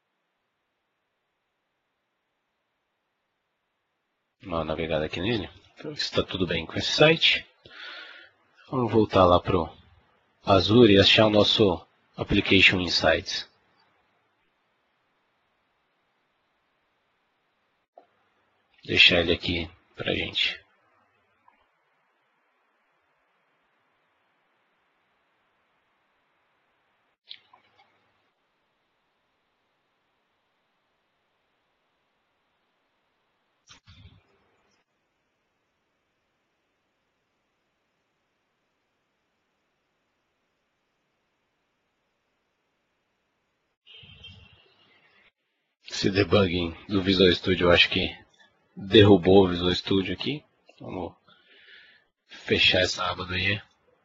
Dá uma navegada aqui nele. está tudo bem com esse site. Vamos voltar lá para o Azure e achar o nosso Application Insights. Deixar ele aqui para a gente. Esse debugging do Visual Studio, eu acho que derrubou o Visual Studio aqui. Vamos fechar essa aba do I E.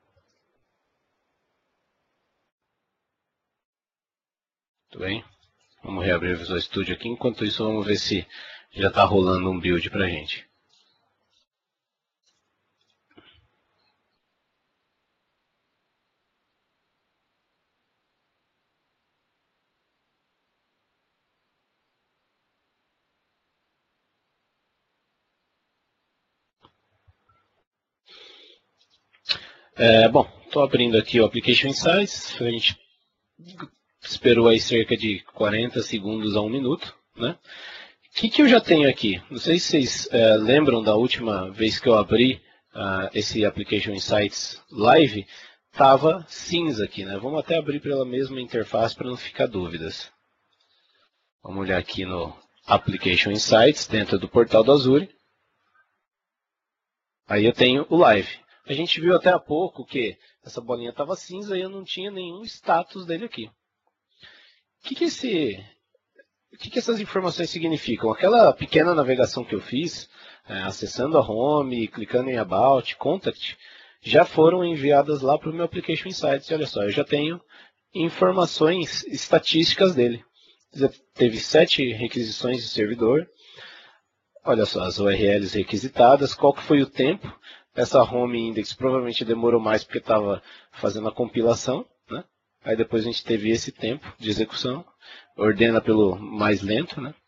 Tudo bem? Vamos reabrir o Visual Studio aqui. Enquanto isso, vamos ver se já está rolando um build para a gente. É, bom, estou abrindo aqui o Application Insights. A gente esperou aí cerca de quarenta segundos a um minuto, né? O que, que eu já tenho aqui? Não sei se vocês é, lembram da última vez que eu abri uh, esse Application Insights Live, estava cinza aqui, né? Vamos até abrir pela mesma interface para não ficar dúvidas. Vamos olhar aqui no Application Insights, dentro do portal do Azure. Aí eu tenho o Live. A gente viu até há pouco que essa bolinha estava cinza e eu não tinha nenhum status dele aqui. O que, que, esse, o que, que essas informações significam? Aquela pequena navegação que eu fiz, é, acessando a Home, clicando em About, Contact, já foram enviadas lá para o meu Application Insights. E olha só, eu já tenho informações estatísticas dele. Já teve sete requisições de servidor. Olha só, as U R Ls requisitadas, qual que foi o tempo. Essa Home Index provavelmente demorou mais porque estava fazendo a compilação, né? Aí depois a gente teve esse tempo de execução, ordena pelo mais lento, né?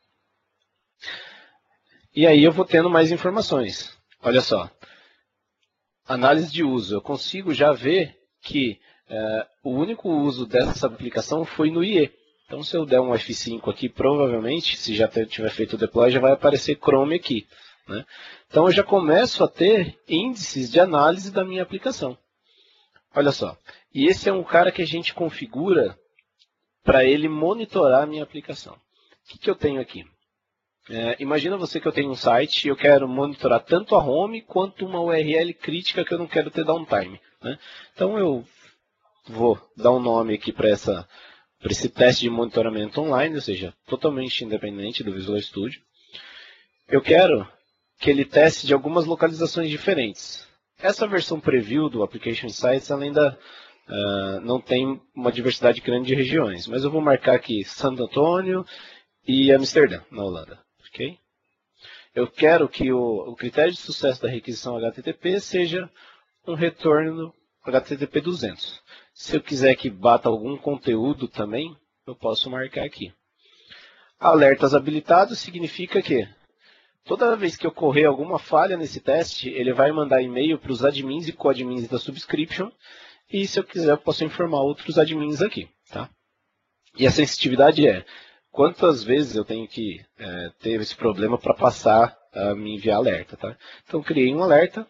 E aí eu vou tendo mais informações. Olha só, análise de uso. Eu consigo já ver que é, o único uso dessa aplicação foi no I E. Então se eu der um F cinco aqui, provavelmente, se já tiver feito o deploy, já vai aparecer Chrome aqui, né? Então eu já começo a ter índices de análise da minha aplicação. Olha só, e esse é um cara que a gente configura para ele monitorar a minha aplicação. O que, que eu tenho aqui? É, imagina você que eu tenho um site e eu quero monitorar tanto a home quanto uma U R L crítica que eu não quero ter downtime, né? Então eu vou dar um nome aqui para essa, para esse teste de monitoramento online, ou seja, totalmente independente do Visual Studio. Eu quero que ele teste de algumas localizações diferentes. Essa versão preview do Application Insights ela ainda uh, não tem uma diversidade grande de regiões, mas eu vou marcar aqui Santo Antônio e Amsterdã, na Holanda. Okay? Eu quero que o, o critério de sucesso da requisição H T T P seja um retorno H T T P duzentos. Se eu quiser que bata algum conteúdo também, eu posso marcar aqui. Alertas habilitados significa que toda vez que ocorrer alguma falha nesse teste, ele vai mandar e-mail para os admins e co-admins da subscription, e se eu quiser eu posso informar outros admins aqui. Tá? E a sensitividade é quantas vezes eu tenho que é, ter esse problema para passar a me enviar alerta. Tá? Então criei um alerta,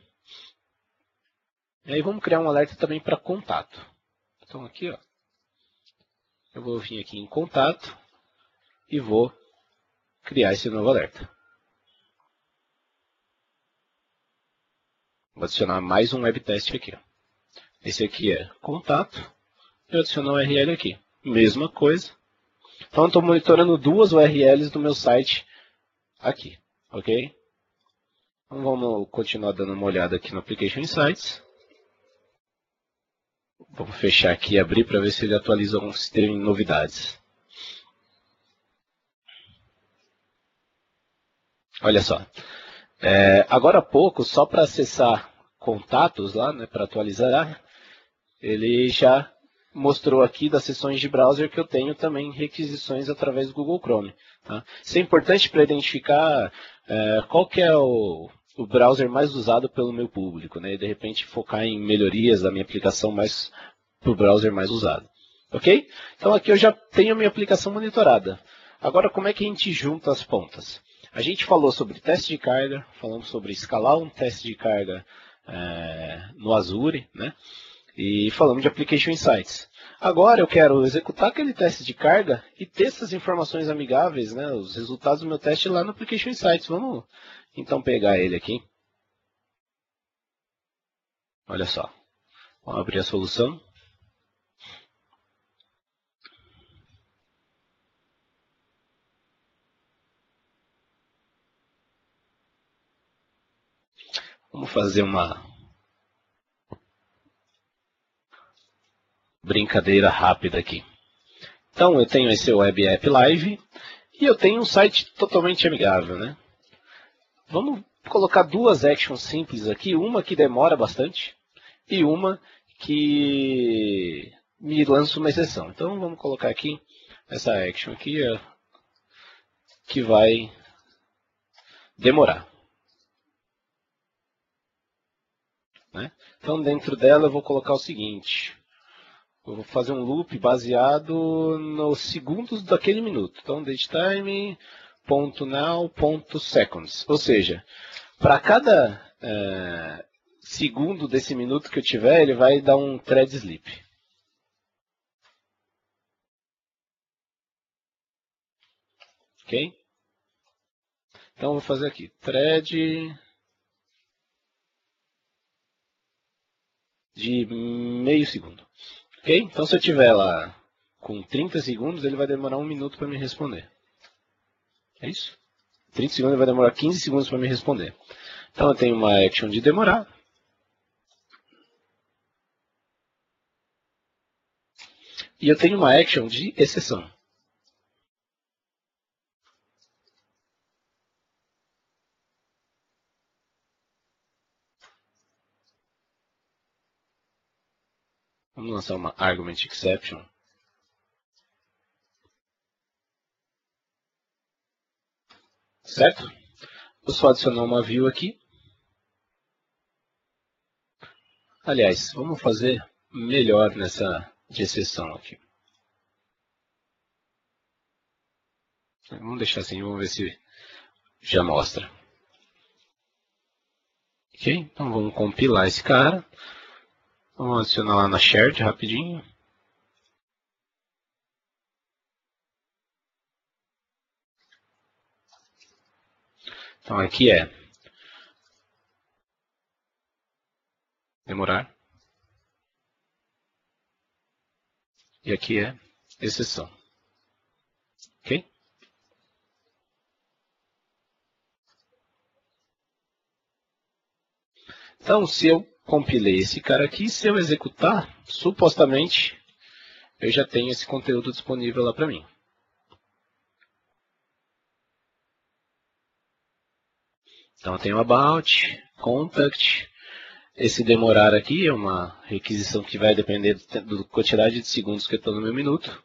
e aí vamos criar um alerta também para contato. Então aqui, ó, eu vou vir aqui em contato e vou criar esse novo alerta. Vou adicionar mais um webtest aqui. Ó. Esse aqui é contato. Eu adiciono o U R L aqui. Mesma coisa. Então, eu estou monitorando duas U R Ls do meu site aqui. Ok? Então, vamos continuar dando uma olhada aqui no Application Insights. Vamos fechar aqui e abrir para ver se ele atualiza algum sistema em novidades. Olha só. É, agora há pouco, só para acessar contatos lá, né, para atualizar, ele já mostrou aqui das sessões de browser que eu tenho também requisições através do Google Chrome. Tá? Isso é importante para identificar é, qual que é o, o browser mais usado pelo meu público, né? E de repente focar em melhorias da minha aplicação mais para o browser mais usado. Ok? Então aqui eu já tenho a minha aplicação monitorada. Agora como é que a gente junta as pontas? A gente falou sobre teste de carga, falamos sobre escalar um teste de carga é, no Azure, né? E falamos de Application Insights. Agora eu quero executar aquele teste de carga e ter essas informações amigáveis, né, os resultados do meu teste lá no Application Insights. Vamos então pegar ele aqui. Olha só. Vamos abrir a solução. Vamos fazer uma brincadeira rápida aqui. Então eu tenho esse Web App Live e eu tenho um site totalmente amigável, né? Vamos colocar duas actions simples aqui, uma que demora bastante e uma que me lança uma exceção. Então vamos colocar aqui essa action aqui que vai demorar. Né? Então dentro dela eu vou colocar o seguinte. Eu vou fazer um loop baseado nos segundos daquele minuto. Então datetime.now.seconds. Ou seja, para cada é, segundo desse minuto que eu tiver, ele vai dar um thread sleep. Ok? Então eu vou fazer aqui, thread de meio segundo. Ok? Então se eu tiver lá com trinta segundos, ele vai demorar um minuto para me responder. É isso? trinta segundos vai demorar quinze segundos para me responder. Então eu tenho uma action de demorar. E eu tenho uma action de exceção. Vamos lançar uma argument exception. Certo? Vou só adicionar uma view aqui. Aliás, vamos fazer melhor nessa de exceção aqui. Vamos deixar assim, vamos ver se já mostra. Ok? Então vamos compilar esse cara. Vamos adicionar lá na shared rapidinho. Então aqui é demorar. E aqui é exceção. Ok? Então, se eu compilei esse cara aqui, se eu executar, supostamente, eu já tenho esse conteúdo disponível lá para mim. Então, eu tenho about, contact. Esse demorar aqui é uma requisição que vai depender da quantidade de segundos que eu estou no meu minuto.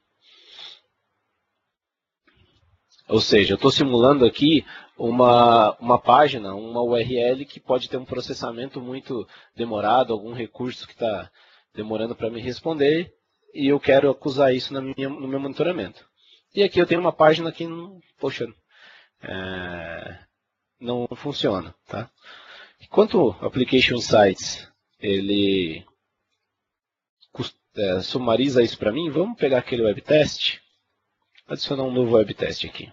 Ou seja, eu estou simulando aqui uma, uma página, uma U R L que pode ter um processamento muito demorado, algum recurso que está demorando para me responder, e eu quero acusar isso na minha, no meu monitoramento. E aqui eu tenho uma página que, não, poxa, é, não funciona. Tá? Enquanto o Application Insights ele é, sumariza isso para mim, vamos pegar aquele web test, adicionar um novo web test aqui.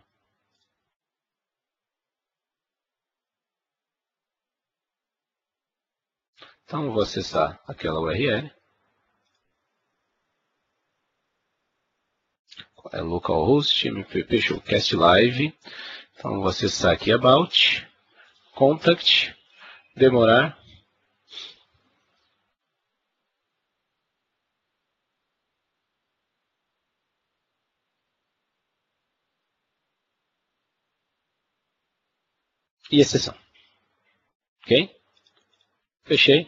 Então, vou acessar aquela U R L. É localhost, mpp showcast live. Então, vou acessar aqui about, contact, demorar. E exceção. Ok? Fechei.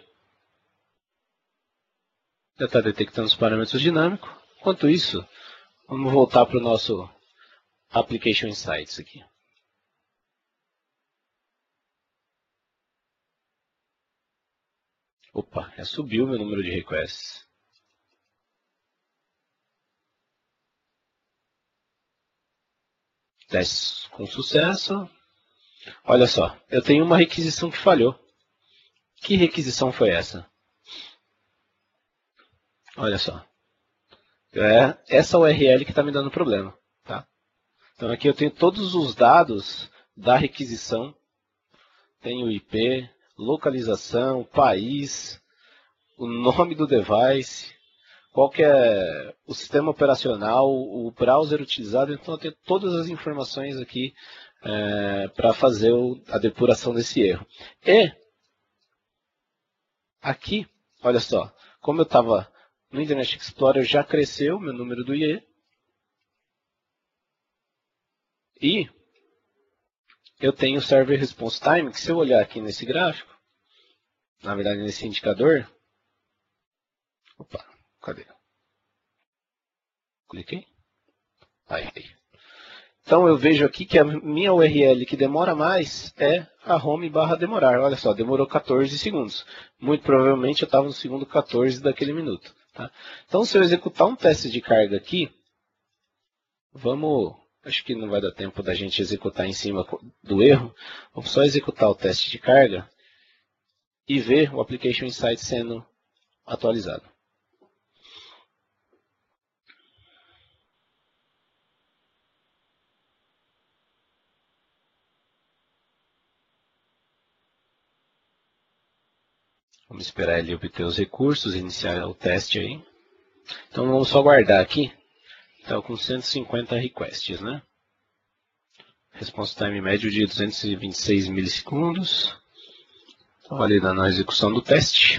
Já está detectando os parâmetros dinâmicos. Enquanto isso, vamos voltar para o nosso Application Insights aqui. Opa, já subiu meu número de requests. Testes com sucesso. Olha só, eu tenho uma requisição que falhou. Que requisição foi essa? Olha só. É essa U R L que está me dando problema. Tá? Então aqui eu tenho todos os dados da requisição. Tenho o I P, localização, país, o nome do device, qual que é o sistema operacional, o browser utilizado. Então eu tenho todas as informações aqui é, para fazer o, a depuração desse erro. E aqui, olha só, como eu estava no Internet Explorer, já cresceu meu número do I E. E eu tenho o Server Response Time, que se eu olhar aqui nesse gráfico, na verdade nesse indicador, opa, cadê? Cliquei. Aí. Então eu vejo aqui que a minha U R L que demora mais é a home barra demorar. Olha só, demorou quatorze segundos. Muito provavelmente eu estava no segundo quatorze daquele minuto. Tá? Então se eu executar um teste de carga aqui, vamos, acho que não vai dar tempo da gente executar em cima do erro. Vamos só executar o teste de carga e ver o Application Insight sendo atualizado. Vamos esperar ele obter os recursos, iniciar o teste aí. Então vamos só guardar aqui. Está com cento e cinquenta requests, né? Response time médio de duzentos e vinte e seis milissegundos. Então, validando a execução do teste.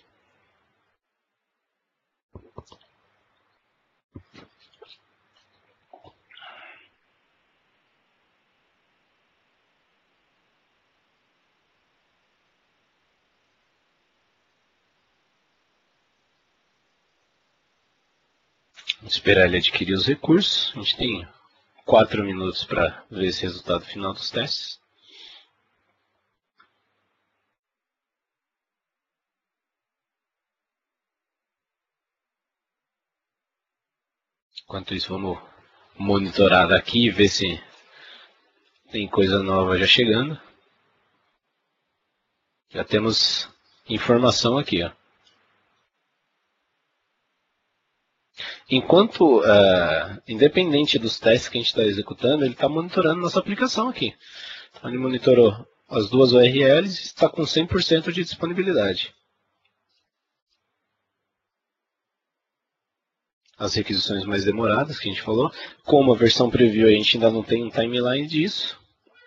Vamos esperar ele adquirir os recursos. A gente tem quatro minutos para ver esse resultado final dos testes. Enquanto isso, vamos monitorar daqui e ver se tem coisa nova já chegando. Já temos informação aqui, ó. Enquanto, uh, independente dos testes que a gente está executando, ele está monitorando nossa aplicação aqui. Então, ele monitorou as duas U R Ls e está com cem por cento de disponibilidade. As requisições mais demoradas que a gente falou. Como a versão preview a gente ainda não tem um timeline disso.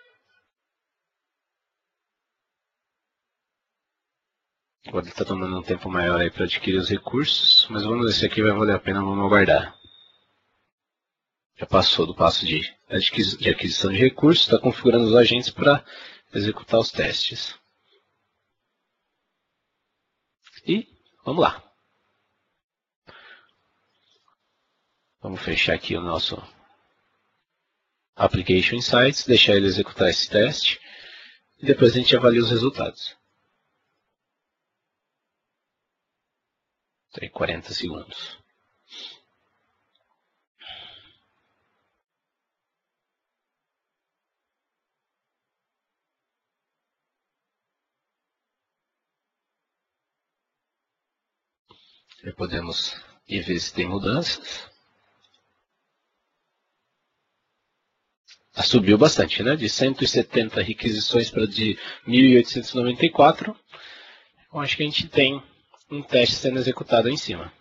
Agora ele está tomando um tempo maior aí para adquirir os recursos, mas vamos ver se aqui vai valer a pena, vamos aguardar. Já passou do passo de aquisição de recursos, está configurando os agentes para executar os testes. E vamos lá. Vamos fechar aqui o nosso Application Insights, deixar ele executar esse teste e depois a gente avalia os resultados. Tem quarenta segundos. Já podemos ir ver se tem mudanças. Subiu bastante, né? De cento e setenta requisições para de mil oitocentos e noventa e quatro. Eu acho que a gente tem um teste sendo executado aí em cima.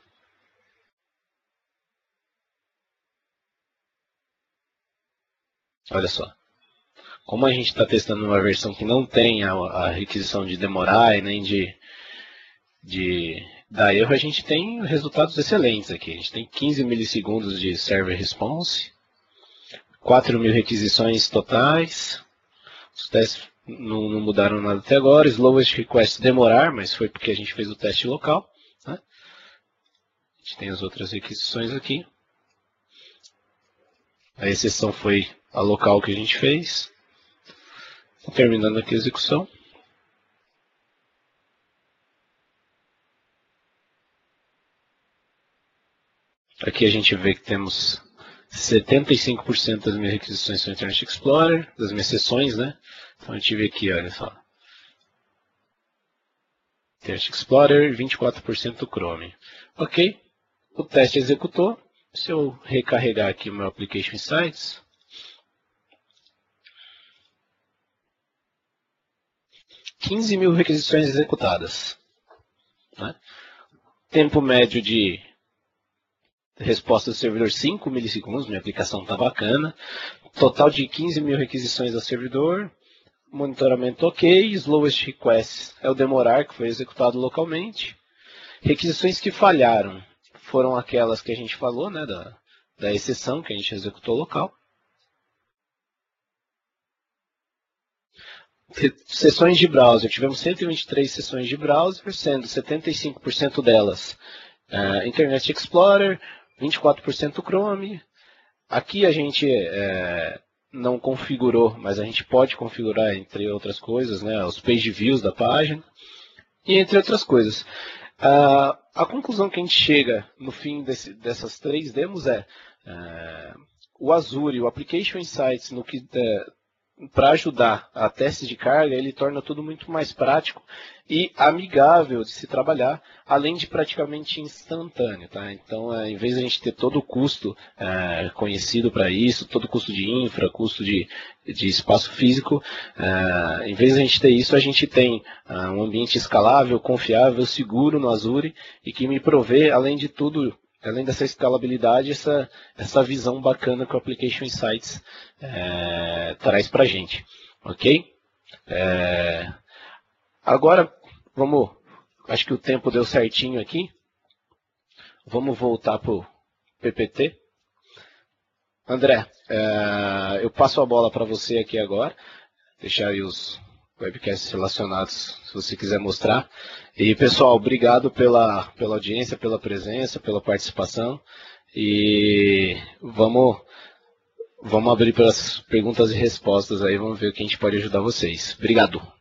Olha só. Como a gente está testando uma versão que não tem a, a requisição de demorar e nem de, de dar erro, a gente tem resultados excelentes aqui. A gente tem quinze milissegundos de server response, quatro mil requisições totais. Os testes não, não mudaram nada até agora. Slowest request demorar, mas foi porque a gente fez o teste local. Né? A gente tem as outras requisições aqui. A exceção foi a local que a gente fez. Terminando aqui a execução. Aqui a gente vê que temos setenta e cinco por cento das minhas requisições são Internet Explorer, das minhas sessões, né? Então a gente vê aqui, olha só. Internet Explorer, vinte e quatro por cento Chrome. Ok, o teste executou. Se eu recarregar aqui o meu Application Insights, quinze mil requisições executadas. Né? Tempo médio de resposta do servidor cinco milissegundos, minha aplicação está bacana. Total de quinze mil requisições ao servidor. Monitoramento ok. Slowest request é o demorar, que foi executado localmente. Requisições que falharam foram aquelas que a gente falou, né, da, da exceção que a gente executou local. Sessões de browser. Tivemos cento e vinte e três sessões de browser, sendo setenta e cinco por cento delas uh, Internet Explorer, vinte e quatro por cento Chrome. Aqui a gente é, não configurou, mas a gente pode configurar, entre outras coisas, né, os page views da página, e entre outras coisas. Uh, a conclusão que a gente chega no fim desse, dessas três demos é uh, o Azure, o Application Insights, no que uh, para ajudar a testes de carga, ele torna tudo muito mais prático e amigável de se trabalhar, além de praticamente instantâneo. Tá? Então, é, em vez de a gente ter todo o custo é, conhecido para isso, todo o custo de infra, custo de, de espaço físico, é, em vez de a gente ter isso, a gente tem é, um ambiente escalável, confiável, seguro no Azure e que me provê, além de tudo, além dessa escalabilidade, essa, essa visão bacana que o Application Insights é, traz para a gente. Ok? É, agora, vamos, acho que o tempo deu certinho aqui. Vamos voltar para o P P T. André, é, eu passo a bola para você aqui agora. Deixar aí os webcasts relacionados, se você quiser mostrar. E, pessoal, obrigado pela, pela audiência, pela presença, pela participação. E vamos, vamos abrir para as perguntas e respostas aí, vamos ver o que a gente pode ajudar vocês. Obrigado.